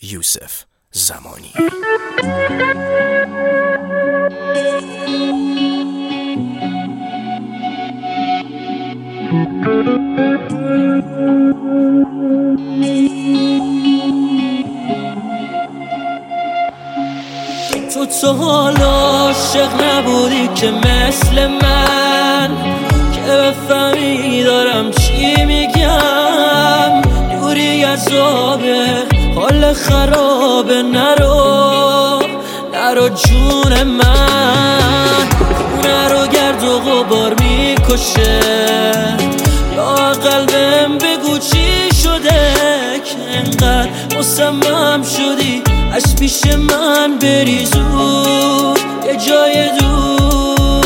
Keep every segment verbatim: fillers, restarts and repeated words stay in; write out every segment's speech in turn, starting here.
یوسف زمانی. تو تو حالا عاشق نبودی که مثل من، که بفهمی دارم چی میگم. دوری از آبه حال خرابه، نرو نرو جون من. خونه رو گرد و غبار میکشه، یا قلبم بگو چی شده که انقدر مصمم شدی از پیش من بری زود یه جای دور.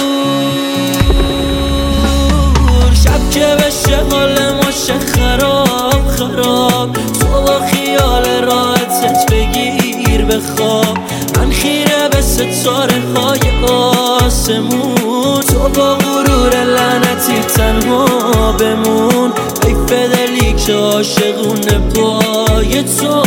شب که بشه حال ما شه خراب خراب، تو با خیال راحتت بگیر بخواب. من خیره به ستاره های آسمون، تو با غرور لعنتی تنها بمون. حیف دلی که عاشقونه پای تو.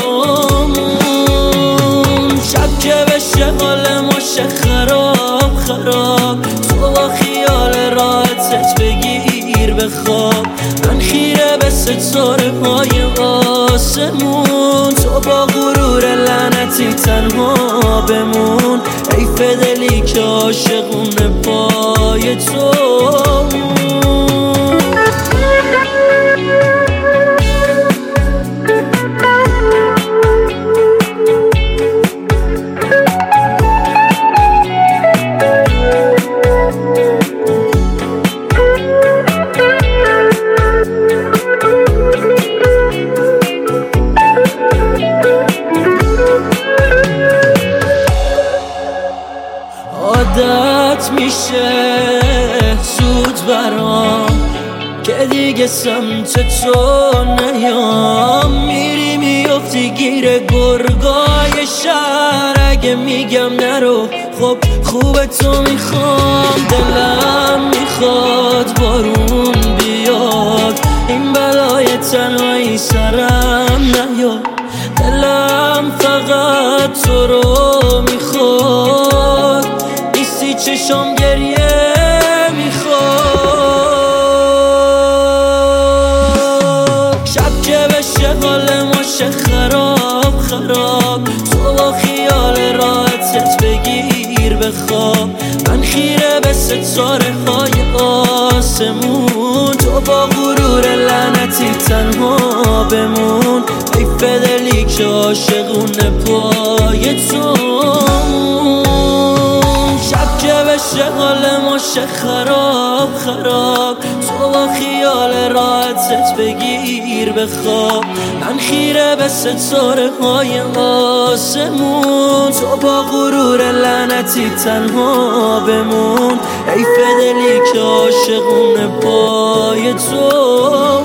شب که بشه حال ما شه خراب خراب، تو با خیال راحتت بگیر بخواب. من خیره به ستاره های آسمون، تو با غرور لعنتی تنها بمون. حیف دلی که عاشقونه پای تو. عادت میشه زود برام که دیگه سمت تو نیام. میری میافتی گیر گرگای شهر، اگه میگم نرو خب خوب تو میخوام. دلم میخواد بارون بیاد، این بلای تنهایی سرم نیاد. دلم فقط تو رو میخواد، نیستی چشم گریه میخواد. شب که بشه حال ما شه خراب خراب، تو با خیال راحتت بگیر بخواب. من خیره به ستاره های آسمون، تو با غرور لعنتی تنها بمون. حیف دلی که عاشقونه پای تو. شب که بشه حال ما شه خراب خراب، تو با خیال راحتت بگیر بخواب. من خیره به ستاره های آسمون، تو با غرور لعنتی تنها بمون. حیف دلی که عاشقونه پای تو.